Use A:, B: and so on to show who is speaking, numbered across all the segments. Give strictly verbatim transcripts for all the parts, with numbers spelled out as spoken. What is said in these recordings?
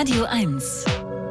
A: Radio eins.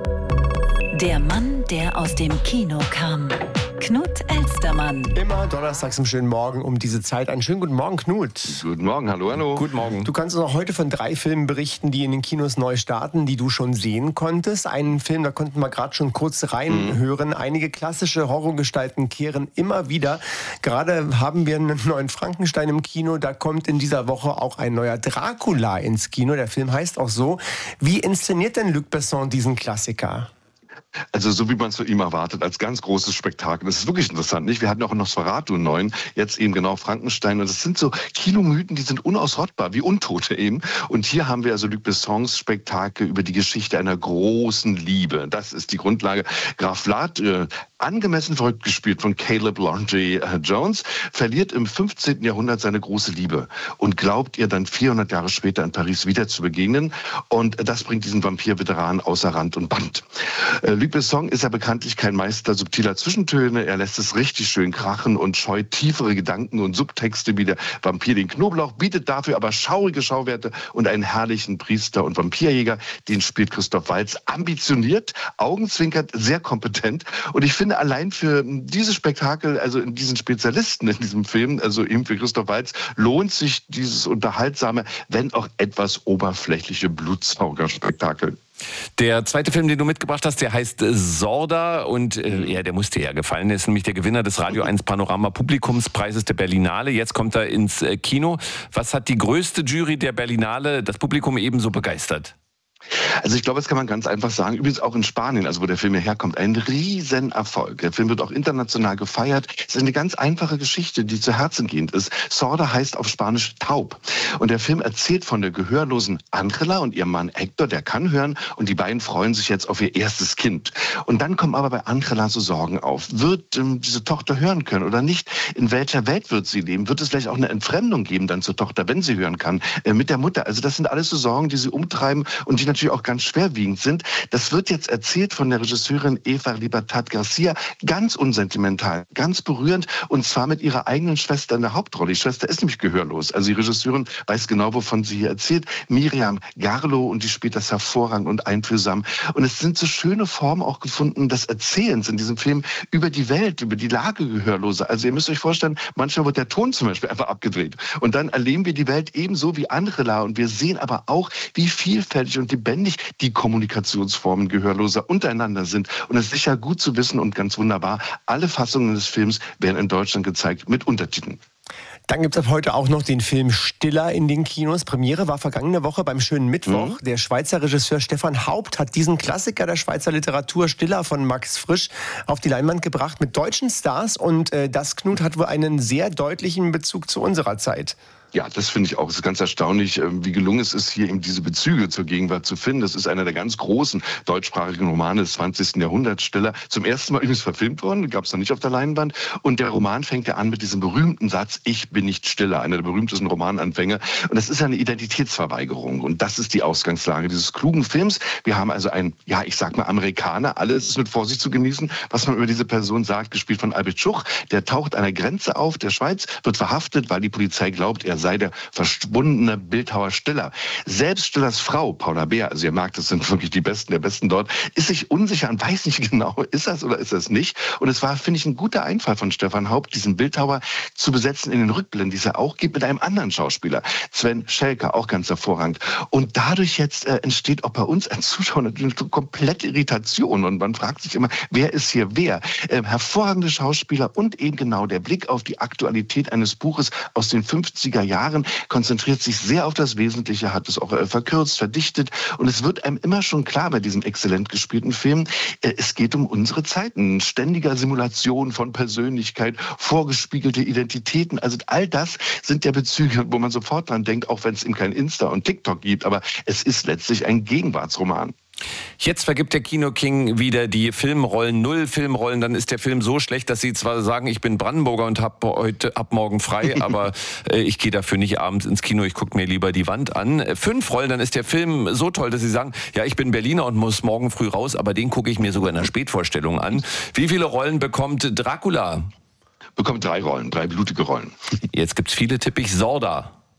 A: Der Mann, der aus dem Kino kam. Knut Elstermann.
B: Immer donnerstags im schönen Morgen um diese Zeit. Einen schönen guten Morgen, Knut.
C: Guten Morgen, hallo, hallo.
B: Guten Morgen. Du kannst uns auch heute von drei Filmen berichten, die in den Kinos neu starten, die du schon sehen konntest. Einen Film, da konnten wir gerade schon kurz reinhören. Mhm. Einige klassische Horrorgestalten kehren immer wieder. Gerade haben wir einen neuen Frankenstein im Kino. Da kommt in dieser Woche auch ein neuer Dracula ins Kino. Der Film heißt auch so. Wie inszeniert denn Luc Besson diesen Klassiker?
C: Also so wie man es von ihm erwartet, als ganz großes Spektakel. Das ist wirklich interessant, nicht? Wir hatten auch einen Nosferatu neuen, jetzt eben genau Frankenstein. Und das sind so Kinomythen, die sind unausrottbar, wie Untote eben. Und hier haben wir also Luc Bessons Spektakel über die Geschichte einer großen Liebe. Das ist die Grundlage. Graf Vlad, äh, angemessen verrückt gespielt von Caleb Laundrie äh, Jones, verliert im fünfzehnten Jahrhundert seine große Liebe und glaubt ihr dann vierhundert Jahre später in Paris wieder zu begegnen. Und äh, das bringt diesen Vampir-Veteran außer Rand und Band. Äh, Luc Besson ist ja bekanntlich kein Meister subtiler Zwischentöne. Er lässt es richtig schön krachen und scheut tiefere Gedanken und Subtexte wie der Vampir den Knoblauch, bietet dafür aber schaurige Schauwerte und einen herrlichen Priester und Vampirjäger. Den spielt Christoph Waltz ambitioniert, augenzwinkert, sehr kompetent. Und ich finde allein für dieses Spektakel, also in diesen Spezialisten in diesem Film, also eben für Christoph Waltz, lohnt sich dieses unterhaltsame, wenn auch etwas oberflächliche Blutsaugerspektakel.
D: Der zweite Film, den du mitgebracht hast, der heißt Sorda und äh, ja, der muss dir ja gefallen. Der ist nämlich der Gewinner des Radio eins Panorama Publikumspreises der Berlinale. Jetzt kommt er ins äh, Kino. Was hat die größte Jury der Berlinale, das Publikum ebenso begeistert?
C: Also ich glaube, das kann man ganz einfach sagen. Übrigens auch in Spanien, also wo der Film herkommt, ein Riesenerfolg. Der Film wird auch international gefeiert. Es ist eine ganz einfache Geschichte, die zu Herzen gehend ist. Sorda heißt auf Spanisch taub. Und der Film erzählt von der gehörlosen Angela und ihrem Mann Hector, der kann hören. Und die beiden freuen sich jetzt auf ihr erstes Kind. Und dann kommen aber bei Angela so Sorgen auf. Wird ähm, diese Tochter hören können oder nicht? In welcher Welt wird sie leben? Wird es vielleicht auch eine Entfremdung geben dann zur Tochter, wenn sie hören kann, äh, mit der Mutter? Also das sind alles so Sorgen, die sie umtreiben und die natürlich auch ganz schwerwiegend sind. Das wird jetzt erzählt von der Regisseurin Eva Libertad Garcia, ganz unsentimental, ganz berührend und zwar mit ihrer eigenen Schwester in der Hauptrolle. Die Schwester ist nämlich gehörlos. Also die Regisseurin weiß genau, wovon sie hier erzählt. Miriam Garlo, und die spielt das hervorragend und einfühlsam. Und es sind so schöne Formen auch gefunden des Erzählens in diesem Film über die Welt, über die Lage Gehörloser. Also ihr müsst euch vorstellen, manchmal wird der Ton zum Beispiel einfach abgedreht. Und dann erleben wir die Welt ebenso wie Angela und wir sehen aber auch, wie vielfältig und lebendig die Kommunikationsformen Gehörloser untereinander sind. Und es ist sicher gut zu wissen und ganz wunderbar, alle Fassungen des Films werden in Deutschland gezeigt mit Untertiteln.
B: Dann gibt es ab heute auch noch den Film Stiller in den Kinos. Premiere war vergangene Woche beim schönen Mittwoch. Mhm. Der Schweizer Regisseur Stefan Haupt hat diesen Klassiker der Schweizer Literatur Stiller von Max Frisch auf die Leinwand gebracht mit deutschen Stars. Und äh, das, Knut, hat wohl einen sehr deutlichen Bezug zu unserer Zeit.
C: Ja, das finde ich auch. Es ist ganz erstaunlich, wie gelungen es ist, hier eben diese Bezüge zur Gegenwart zu finden. Das ist einer der ganz großen deutschsprachigen Romane des zwanzigsten Jahrhunderts. Stiller, zum ersten Mal übrigens verfilmt worden, gab es noch nicht auf der Leinwand. Und der Roman fängt ja an mit diesem berühmten Satz, ich bin nicht Stiller, einer der berühmtesten Romananfänge. Und das ist eine Identitätsverweigerung. Und das ist die Ausgangslage dieses klugen Films. Wir haben also einen, ja, ich sag mal Amerikaner, alles ist mit Vorsicht zu genießen, was man über diese Person sagt, gespielt von Albert Schuch. Der taucht an der Grenze auf der Schweiz, wird verhaftet, weil die Polizei glaubt, er sei der verschwundene Bildhauer Stiller. Selbst Stillers Frau, Paula Beer, also ihr merkt, das sind wirklich die Besten der Besten dort, ist sich unsicher und weiß nicht genau, ist das oder ist das nicht. Und es war, finde ich, ein guter Einfall von Stefan Haupt, diesen Bildhauer zu besetzen in den Rückblenden, die es ja auch gibt, mit einem anderen Schauspieler, Sven Schelker, auch ganz hervorragend. Und dadurch jetzt äh, entsteht auch bei uns als Zuschauer natürlich eine komplette Irritation und man fragt sich immer, wer ist hier wer? Äh, hervorragende Schauspieler und eben genau der Blick auf die Aktualität eines Buches aus den fünfziger Jahren konzentriert sich sehr auf das Wesentliche, hat es auch äh, verkürzt, verdichtet und es wird einem immer schon klar bei diesem exzellent gespielten Film, äh, es geht um unsere Zeiten, ständiger Simulation von Persönlichkeit, vorgespiegelte Identitäten, also all das sind ja Bezüge, wo man sofort dran denkt, auch wenn es eben kein Insta und TikTok gibt, aber es ist letztlich ein Gegenwartsroman.
D: Jetzt vergibt der Kino-King wieder die Filmrollen, null Filmrollen. Dann ist der Film so schlecht, dass Sie zwar sagen, ich bin Brandenburger und habe heute ab morgen frei, aber äh, ich gehe dafür nicht abends ins Kino, ich gucke mir lieber die Wand an. Fünf Rollen, dann ist der Film so toll, dass Sie sagen, ja, ich bin Berliner und muss morgen früh raus, aber den gucke ich mir sogar in der Spätvorstellung an. Wie viele Rollen bekommt Dracula?
C: Bekommt drei Rollen, drei blutige Rollen.
D: Jetzt gibt's viele, tippe ich, Sorda.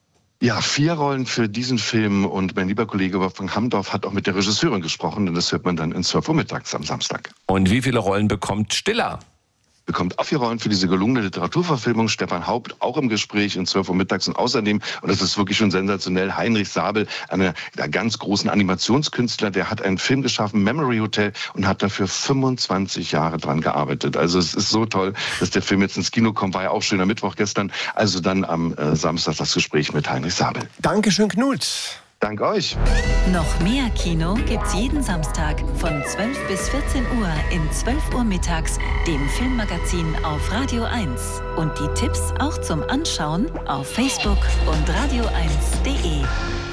C: Ja, vier Rollen für diesen Film und mein lieber Kollege Wolfgang Hamdorf hat auch mit der Regisseurin gesprochen und das hört man dann in zwölf Uhr mittags am Samstag.
D: Und wie viele Rollen bekommt Stiller?
C: Bekommt auch vier Rollen für diese gelungene Literaturverfilmung. Stefan Haupt auch im Gespräch in zwölf Uhr mittags und außerdem, und das ist wirklich schon sensationell, Heinrich Sabel, einer der ganz großen Animationskünstler, der hat einen Film geschaffen, Memory Hotel, und hat dafür fünfundzwanzig Jahre dran gearbeitet. Also es ist so toll, dass der Film jetzt ins Kino kommt, war ja auch schöner Mittwoch gestern. Also dann am äh, Samstag das Gespräch mit Heinrich Sabel.
B: Dankeschön, Knut.
C: Dank euch.
A: Noch mehr Kino gibt's jeden Samstag von zwölf bis vierzehn Uhr in zwölf Uhr mittags, dem Filmmagazin auf Radio eins. Und die Tipps auch zum Anschauen auf Facebook und radio eins punkt de.